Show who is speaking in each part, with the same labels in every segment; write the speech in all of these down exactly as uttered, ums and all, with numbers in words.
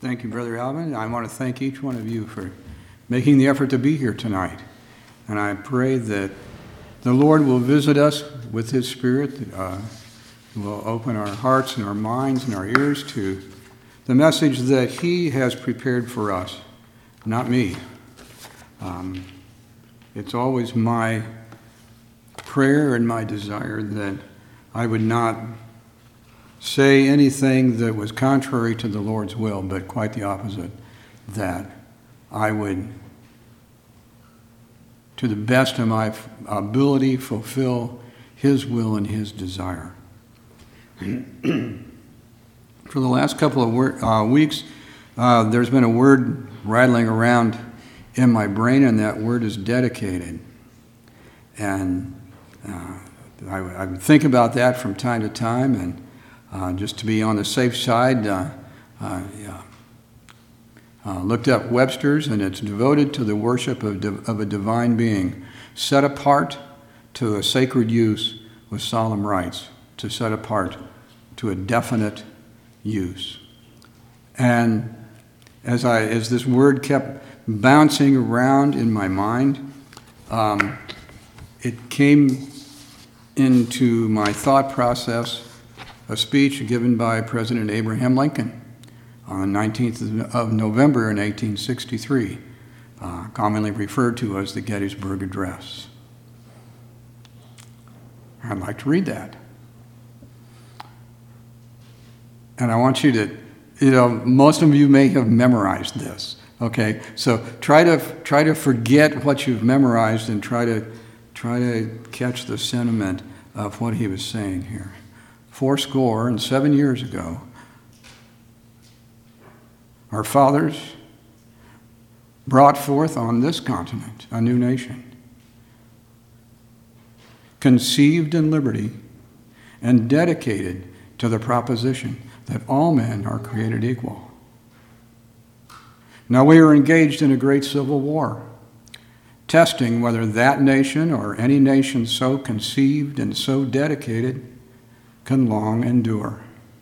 Speaker 1: Thank you, Brother Alvin. I want to thank each one of you for making the effort to be here tonight. And I pray that the Lord will visit us with His Spirit, uh, will open our hearts and our minds and our ears to the message that He has prepared for us, not me. Um, it's always my prayer and my desire that I would not say anything that was contrary to the Lord's will, but quite the opposite, that I would, to the best of my ability, fulfill His will and His desire. For the last couple of wor- uh, weeks, uh, there's been a word rattling around in my brain, and that word is dedicated. And uh, I, I would think about that from time to time, and uh, just to be on the safe side, uh, uh, yeah. Uh, looked up Webster's, and it's devoted to the worship of, div- of a divine being, set apart to a sacred use with solemn rites, to set apart to a definite use. And as I as this word kept bouncing around in my mind, um, it came into my thought process a speech given by President Abraham Lincoln on the nineteenth of November in eighteen sixty-three, uh, commonly referred to as the Gettysburg Address. I'd like to read that. And I want you to, you know, most of you may have memorized this, okay? So try to try to forget what you've memorized and try to try to catch the sentiment of what he was saying here. Fourscore and seven years ago, our fathers brought forth on this continent a new nation, conceived in liberty and dedicated to the proposition that all men are created equal. Now we are engaged in a great civil war, testing whether that nation or any nation so conceived and so dedicated can long endure.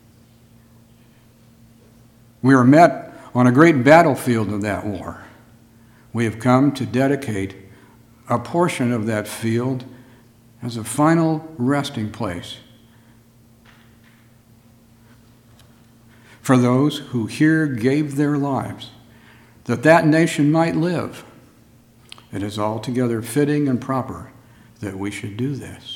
Speaker 1: We are met on a great battlefield of that war. We have come to dedicate a portion of that field as a final resting place for those who here gave their lives that that nation might live. It is altogether fitting and proper that we should do this.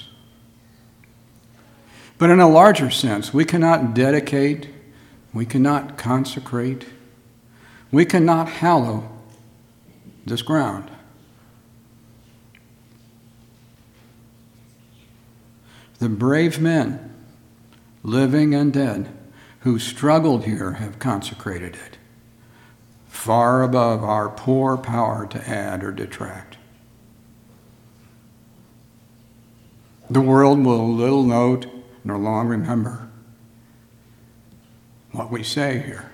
Speaker 1: But in a larger sense, we cannot dedicate, we cannot consecrate, we cannot hallow this ground. The brave men, living and dead, who struggled here have consecrated it, far above our poor power to add or detract. The world will little note nor long remember what we say here.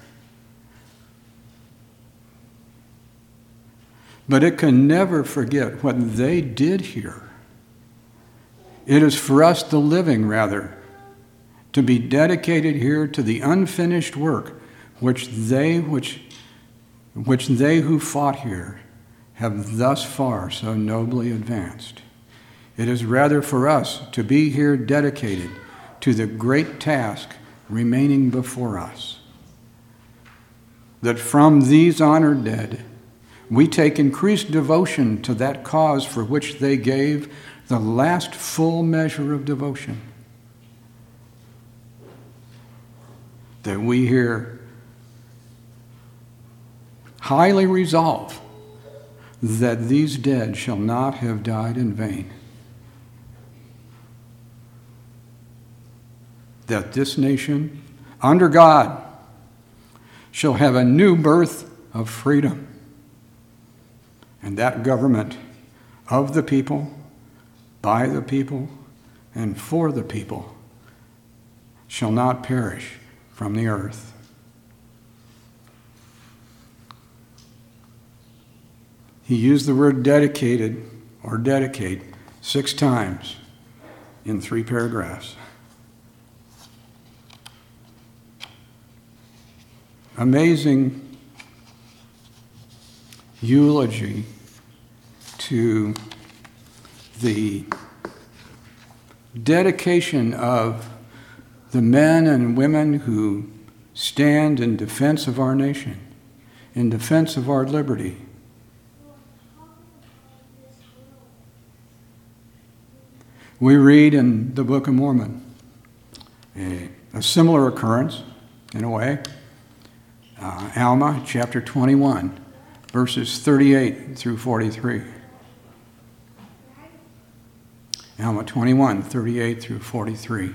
Speaker 1: But it can never forget what they did here. It is for us, the living, rather, to be dedicated here to the unfinished work which they which which they who fought here have thus far so nobly advanced. It is rather for us to be here dedicated to the great task remaining before us, that from these honored dead we take increased devotion to that cause for which they gave the last full measure of devotion, that we here highly resolve that these dead shall not have died in vain, that this nation, under God, shall have a new birth of freedom, and that government of the people, by the people, and for the people shall not perish from the earth. He used the word dedicated or dedicate six times in three paragraphs. amazing eulogy to the dedication of the men and women who stand in defense of our nation, in defense of our liberty. We read in the Book of Mormon a, a similar occurrence, in a way. Uh, Alma, chapter twenty-one, verses thirty-eight through forty-three. Alma twenty-one, thirty-eight through forty-three.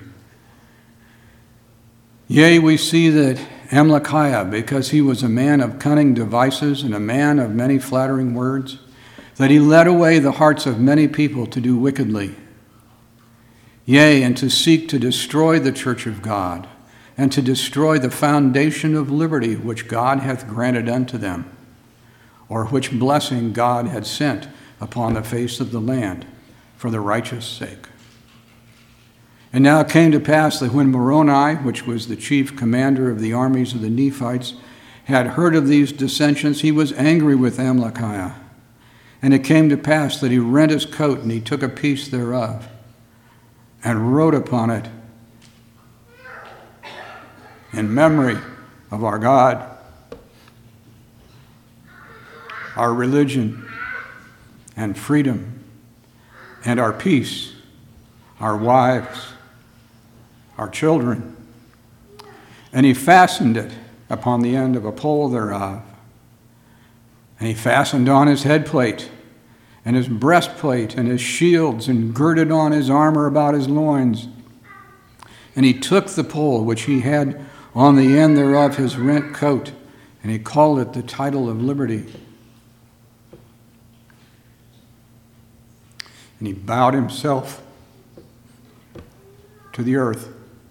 Speaker 1: Yea, we see that Amalickiah, because he was a man of cunning devices and a man of many flattering words, that he led away the hearts of many people to do wickedly. Yea, and to seek to destroy the church of God, and to destroy the foundation of liberty which God hath granted unto them, or which blessing God had sent upon the face of the land for the righteous sake. And now it came to pass that when Moroni, which was the chief commander of the armies of the Nephites, had heard of these dissensions, he was angry with Amalickiah. And it came to pass that he rent his coat, and he took a piece thereof, and wrote upon it, in memory of our God, our religion and freedom, and our peace, our wives, our children. And he fastened it upon the end of a pole thereof. And he fastened on his headplate, and his breastplate, and his shields, and girded on his armor about his loins. And he took the pole which he had on the end thereof his rent coat, and he called it the title of liberty. And he bowed himself to the earth.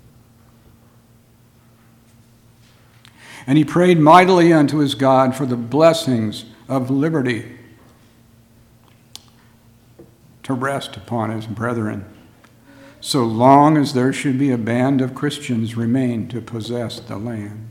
Speaker 1: And he prayed mightily unto his God for the blessings of liberty to rest upon his brethren, so long as there should be a band of Christians remain to possess the land.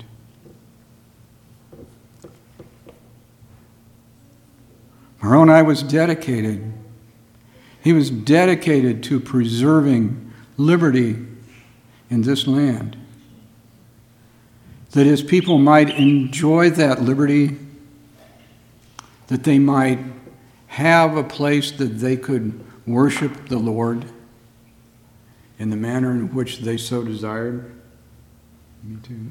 Speaker 1: Moroni was dedicated. He was dedicated to preserving liberty in this land, that his people might enjoy that liberty, that they might have a place that they could worship the Lord in the manner in which they so desired. Me too.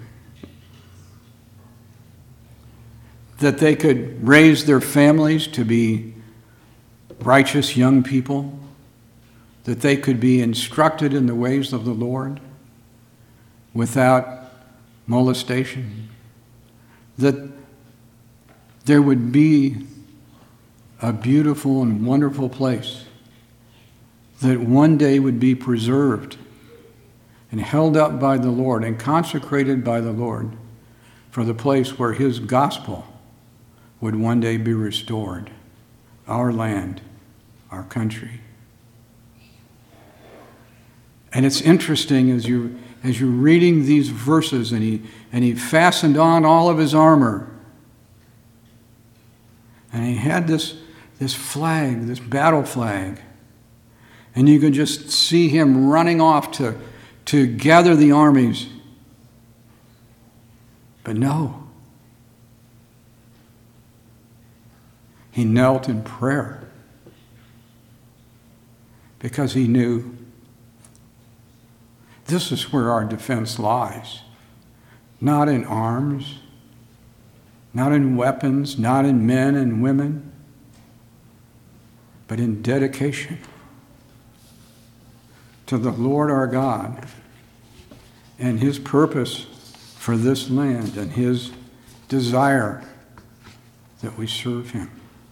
Speaker 1: That they could raise their families to be righteous young people, that they could be instructed in the ways of the Lord without molestation, that there would be a beautiful and wonderful place that one day would be preserved and held up by the Lord and consecrated by the Lord for the place where his gospel would one day be restored, our land, our country. And it's interesting as you as you're reading these verses, and he and he fastened on all of his armor, and he had this this flag, this battle flag, and you could just see him running off to to gather the armies. But no, he knelt in prayer because he knew this is where our defense lies. Not in arms, not in weapons, not in men and women, but in dedication to the Lord our God and his purpose for this land and his desire that we serve him.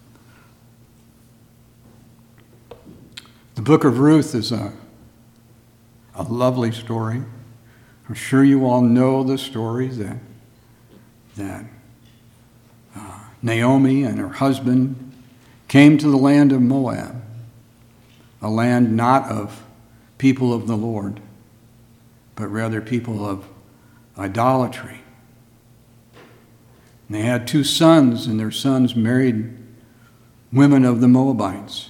Speaker 1: The book of Ruth is a A lovely story. I'm sure you all know the story that, that uh, Naomi and her husband came to the land of Moab, a land not of people of the Lord, but rather people of idolatry. And they had two sons, and their sons married women of the Moabites.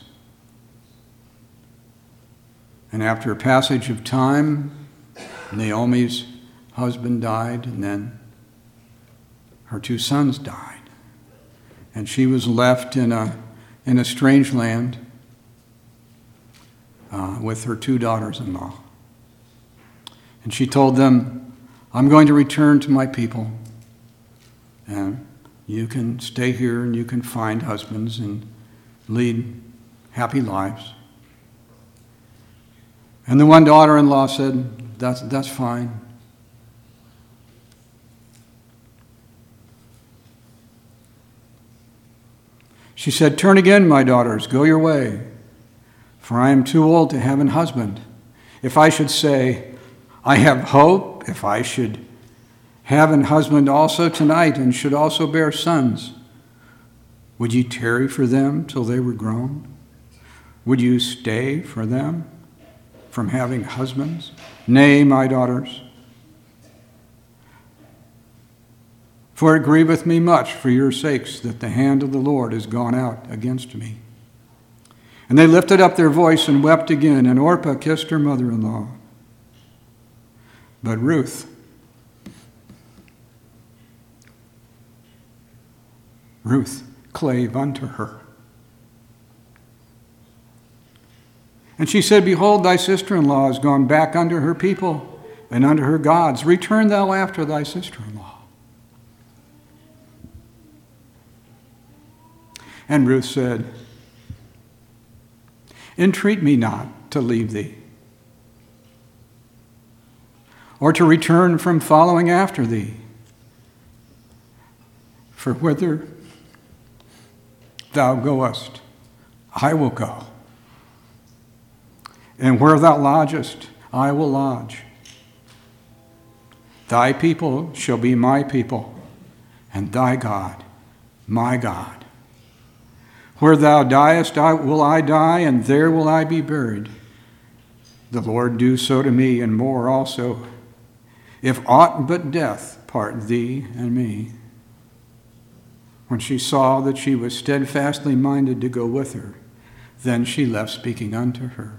Speaker 1: And after a passage of time, Naomi's husband died, and then her two sons died. And she was left in a, in a strange land uh, with her two daughters-in-law. And she told them, I'm going to return to my people, and you can stay here and you can find husbands and lead happy lives. And the one daughter-in-law said, that's, that's fine. She said, turn again, my daughters, go your way, for I am too old to have an husband. If I should say, I have hope, if I should have an husband also tonight and should also bear sons, would you tarry for them till they were grown? Would you stay for them from having husbands? Nay, my daughters, for it grieveth me much for your sakes that the hand of the Lord is gone out against me. And they lifted up their voice and wept again, and Orpah kissed her mother-in-law. But Ruth, Ruth clave unto her. And she said, behold, thy sister-in-law is gone back unto her people and unto her gods. Return thou after thy sister-in-law. And Ruth said, entreat me not to leave thee, or to return from following after thee. For whither thou goest, I will go. And where thou lodgest, I will lodge. Thy people shall be my people, and thy God, my God. Where thou diest, I, will I die, and there will I be buried. The Lord do so to me, and more also, if aught but death part thee and me. When she saw that she was steadfastly minded to go with her, then she left speaking unto her.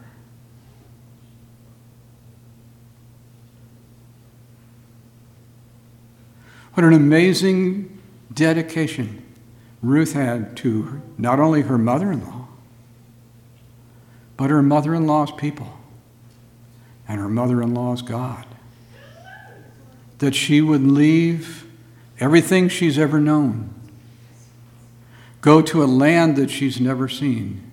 Speaker 1: What an amazing dedication Ruth had to not only her mother-in-law, but her mother-in-law's people and her mother-in-law's God. That she would leave everything she's ever known, go to a land that she's never seen,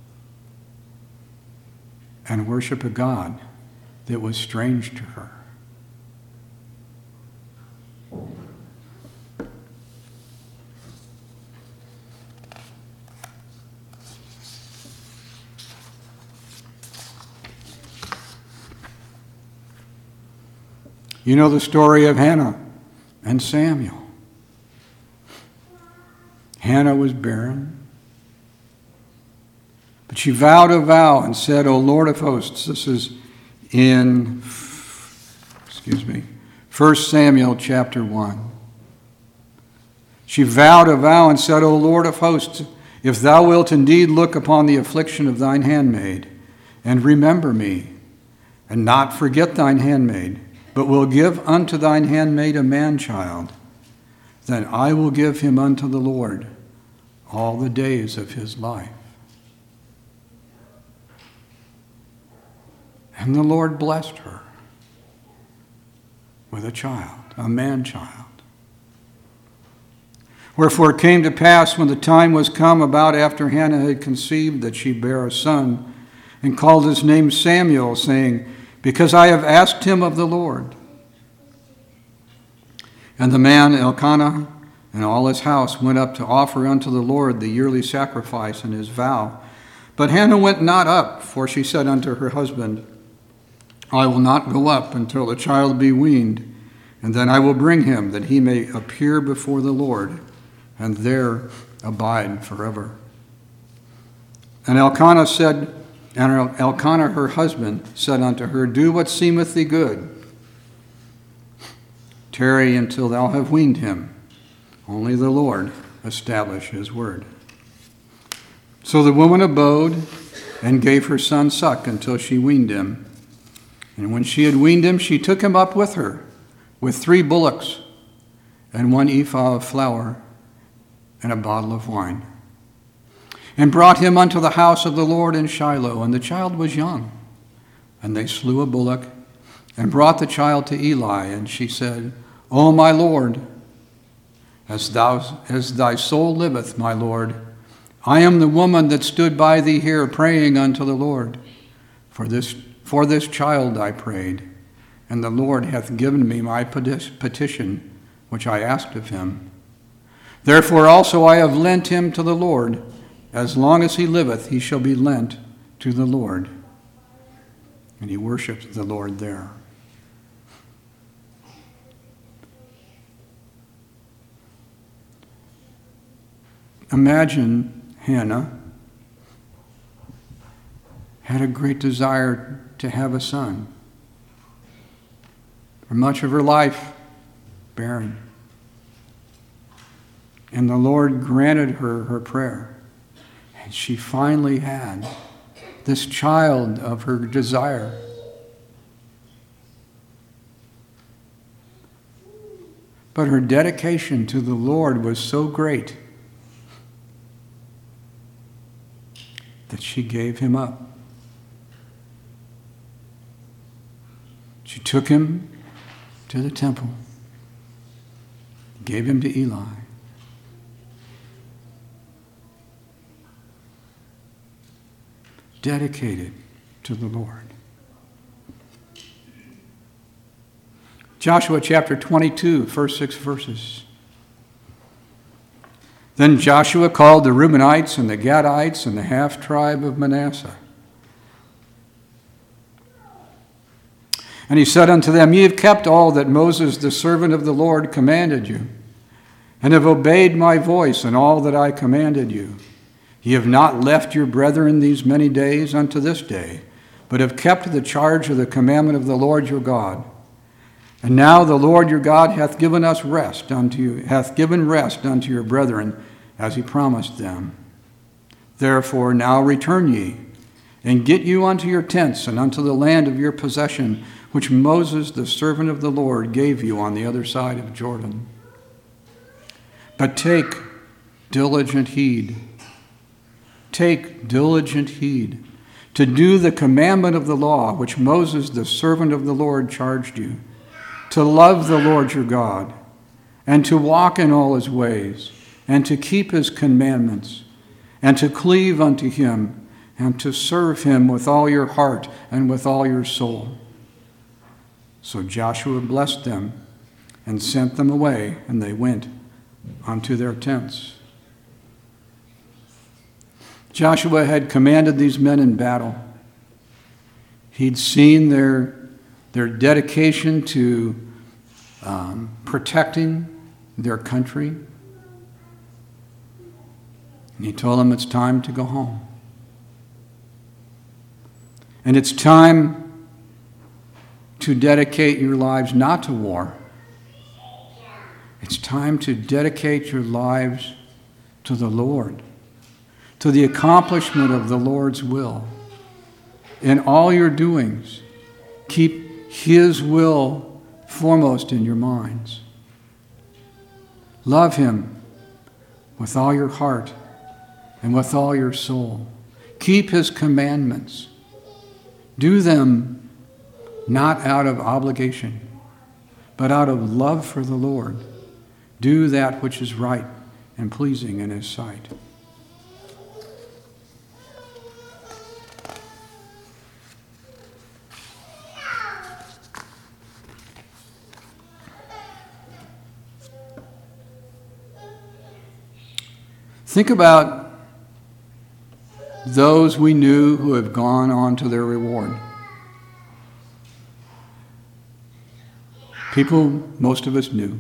Speaker 1: and worship a God that was strange to her. You know the story of Hannah and Samuel. Hannah was barren, but she vowed a vow and said, O Lord of hosts, this is in, excuse me, First Samuel chapter one. She vowed a vow and said, O Lord of hosts, if thou wilt indeed look upon the affliction of thine handmaid, and remember me, and not forget thine handmaid, but will give unto thine handmaid a man-child, then I will give him unto the Lord all the days of his life. And the Lord blessed her with a child, a man-child. Wherefore it came to pass when the time was come about after Hannah had conceived that she bare a son, and called his name Samuel, saying, because I have asked him of the Lord. And the man Elkanah and all his house went up to offer unto the Lord the yearly sacrifice and his vow. But Hannah went not up, for she said unto her husband, I will not go up until the child be weaned, and then I will bring him, that he may appear before the Lord, and there abide forever. And Elkanah said, And Elkanah her husband said unto her, do what seemeth thee good. Tarry until thou have weaned him. Only the Lord establish his word. So the woman abode and gave her son suck until she weaned him. And when she had weaned him, she took him up with her, with three bullocks and one ephah of flour and a bottle of wine, and brought him unto the house of the Lord in Shiloh. And the child was young. And they slew a bullock and brought the child to Eli. And she said, O my Lord, as thou as thy soul liveth, my Lord, I am the woman that stood by thee here praying unto the Lord. For this, for this child I prayed, and the Lord hath given me my petition, which I asked of him. Therefore also I have lent him to the Lord. As long as he liveth, he shall be lent to the Lord. And he worshiped the Lord there. Imagine Hannah had a great desire to have a son. For much of her life, barren. And the Lord granted her her prayer. And she finally had this child of her desire. But her dedication to the Lord was so great that she gave him up. She took him to the temple, gave him to Eli. Dedicated to the Lord. Joshua chapter twenty-two, first six verses. Then Joshua called the Reubenites and the Gadites and the half-tribe of Manasseh. And he said unto them, Ye have kept all that Moses the servant of the Lord commanded you, and have obeyed my voice in all that I commanded you. Ye have not left your brethren these many days unto this day, but have kept the charge of the commandment of the Lord your God. And now the Lord your God hath given us rest unto you, hath given rest unto your brethren, as he promised them. Therefore now return ye, and get you unto your tents, and unto the land of your possession, which Moses the servant of the Lord gave you on the other side of Jordan. But take diligent heed, take diligent heed, to do the commandment of the law, which Moses the servant of the Lord charged you, to love the Lord your God, and to walk in all his ways, and to keep his commandments, and to cleave unto him, and to serve him with all your heart and with all your soul. So Joshua blessed them and sent them away, and they went unto their tents. Joshua had commanded these men in battle. He'd seen their, their dedication to um, protecting their country. And he told them it's time to go home. And it's time to dedicate your lives not to war. It's time to dedicate your lives to the Lord, to the accomplishment of the Lord's will. In all your doings, keep his will foremost in your minds. Love him with all your heart and with all your soul. Keep his commandments. Do them not out of obligation, but out of love for the Lord. Do that which is right and pleasing in his sight. Think about those we knew who have gone on to their reward. People most of us knew.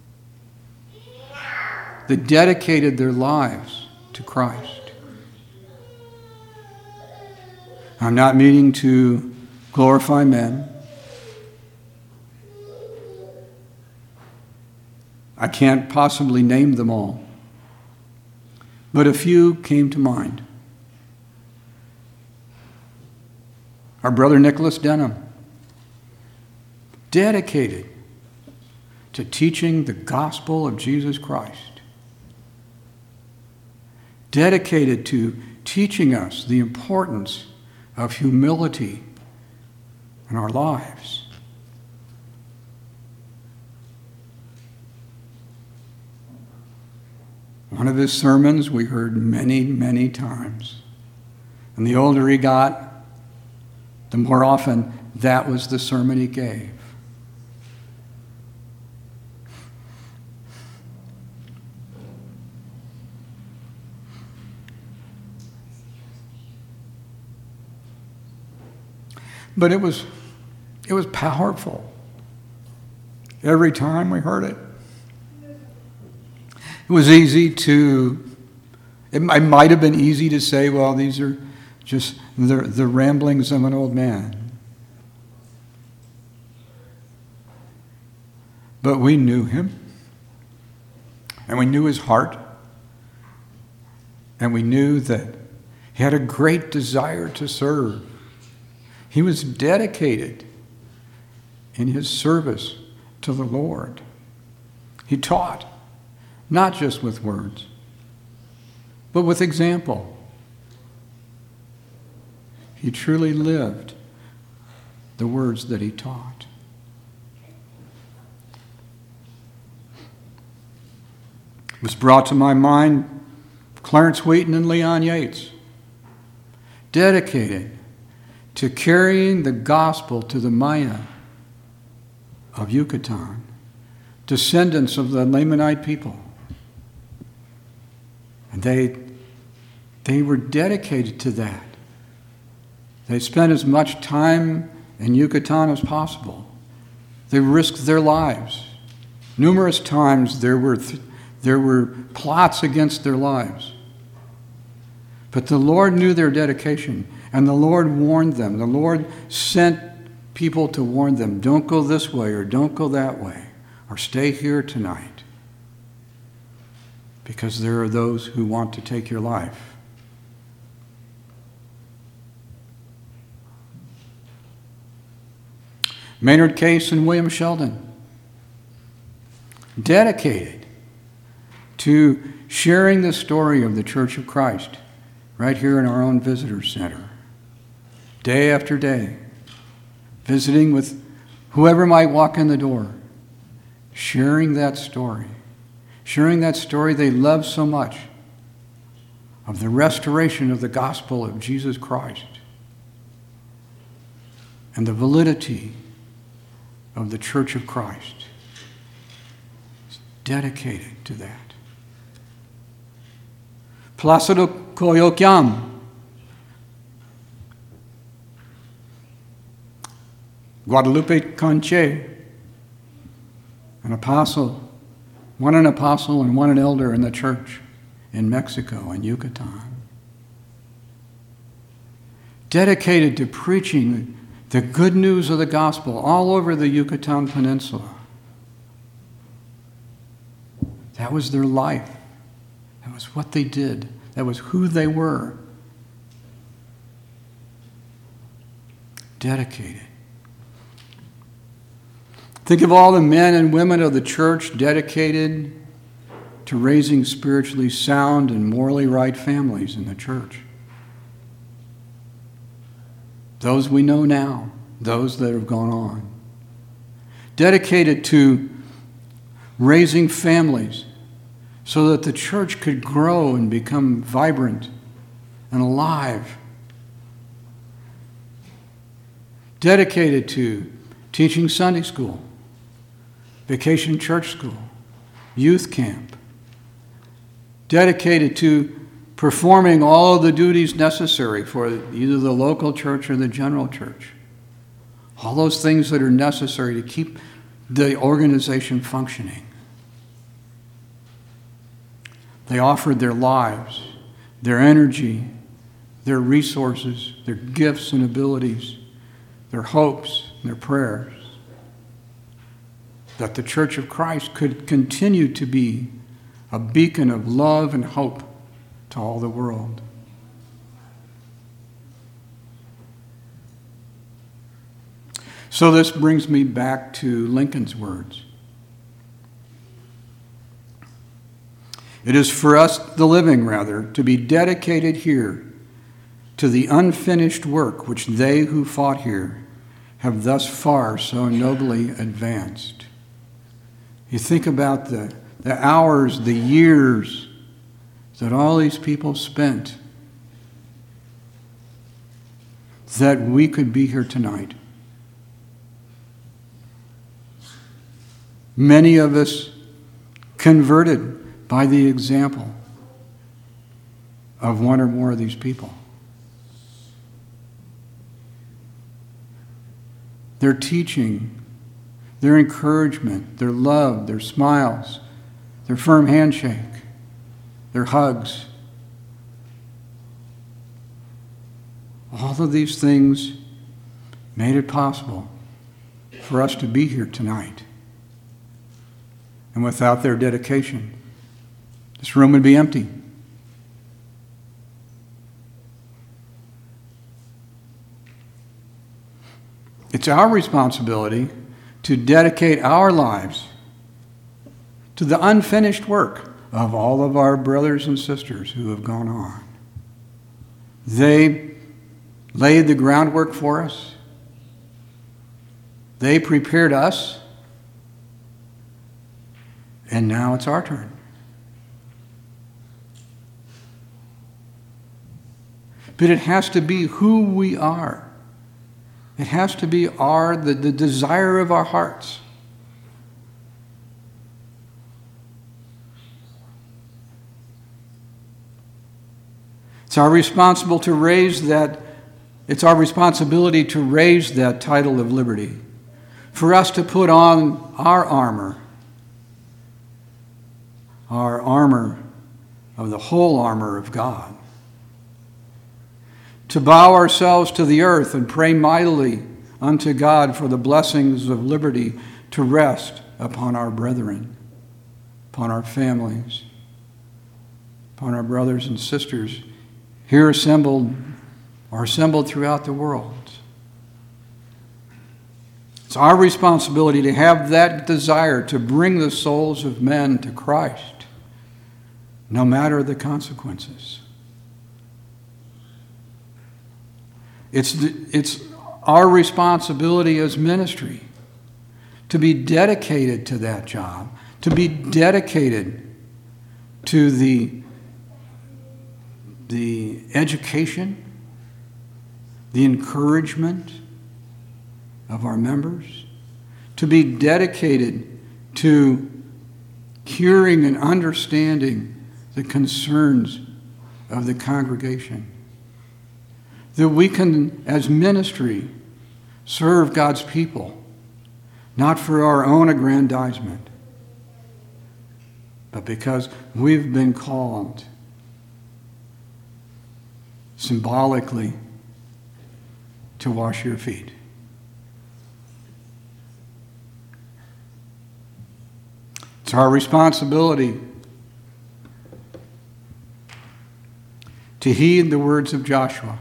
Speaker 1: They dedicated their lives to Christ. I'm not meaning to glorify men. I can't possibly name them all, but a few came to mind. Our brother Nicholas Denham, dedicated to teaching the gospel of Jesus Christ, dedicated to teaching us the importance of humility in our lives. One of his sermons we heard many, many times. And the older he got, the more often that was the sermon he gave. But it was, it was powerful every time we heard it. It was easy to, it might have been easy to say, well, these are just the, the ramblings of an old man. But we knew him, and we knew his heart, and we knew that he had a great desire to serve. He was dedicated in his service to the Lord. He taught, not just with words, but with example. He truly lived the words that he taught. It was brought to my mind Clarence Wheaton and Leon Yates, dedicated to carrying the gospel to the Maya of Yucatan, descendants of the Lamanite people. And they, they were dedicated to that. They spent as much time in Yucatan as possible. They risked their lives. Numerous times there were, th- there were plots against their lives. But the Lord knew their dedication, and the Lord warned them. The Lord sent people to warn them, don't go this way or don't go that way, or stay here tonight, because there are those who want to take your life. Maynard Case and William Sheldon, dedicated to sharing the story of the Church of Christ right here in our own visitor center, day after day, visiting with whoever might walk in the door, sharing that story, sharing that story they love so much of the restoration of the gospel of Jesus Christ and the validity of the Church of Christ. It's dedicated to that. Placido Coyoquiam, Guadalupe Conche, an apostle, one an apostle and one an elder in the church in Mexico and Yucatan, dedicated to preaching the good news of the gospel all over the Yucatan Peninsula. That was their life. That was what they did. That was who they were. Dedicated. Think of all the men and women of the church dedicated to raising spiritually sound and morally right families in the church. Those we know now, those that have gone on. Dedicated to raising families so that the church could grow and become vibrant and alive. Dedicated to teaching Sunday school, vacation church school, youth camp. Dedicated to performing all of the duties necessary for either the local church or the general church. All those things that are necessary to keep the organization functioning. They offered their lives, their energy, their resources, their gifts and abilities, their hopes, and their prayers. that the Church of Christ could continue to be a beacon of love and hope to all the world. So this brings me back to Lincoln's words. It is for us, the living rather, to be dedicated here to the unfinished work which they who fought here have thus far so nobly advanced. You think about the, the hours, the years that all these people spent, that we could be here tonight. Many of us converted by the example of one or more of these people. Their teaching, their encouragement, their love, their smiles, their firm handshake, their hugs. All of these things made it possible for us to be here tonight. And without their dedication, this room would be empty. It's our responsibility to dedicate our lives to the unfinished work of all of our brothers and sisters who have gone on. They laid the groundwork for us. They prepared us. And now it's our turn. But it has to be who we are. It has to be our the, the desire of our hearts. It's our responsible to raise that, it's our responsibility to raise that title of liberty. For us to put on our armor, our armor of the whole armor of God. To bow ourselves to the earth and pray mightily unto God for the blessings of liberty to rest upon our brethren, upon our families, upon our brothers and sisters here assembled or assembled throughout the world. It's our responsibility to have that desire to bring the souls of men to Christ, no matter the consequences. It's, the, it's our responsibility as ministry to be dedicated to that job, to be dedicated to the, the education, the encouragement of our members, to be dedicated to hearing and understanding the concerns of the congregation. That we can, as ministry, serve God's people, not for our own aggrandizement, but because we've been called symbolically to wash your feet. It's our responsibility to heed the words of Joshua.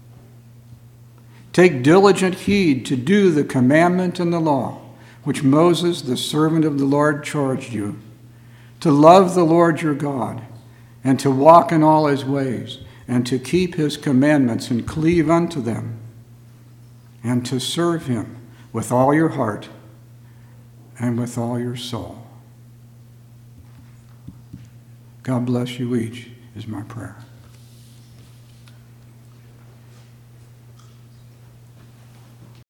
Speaker 1: Take diligent heed to do the commandment and the law, which Moses, the servant of the Lord, charged you, to love the Lord your God, and to walk in all his ways, and to keep his commandments and cleave unto them, and to serve him with all your heart and with all your soul. God bless you each, is my prayer.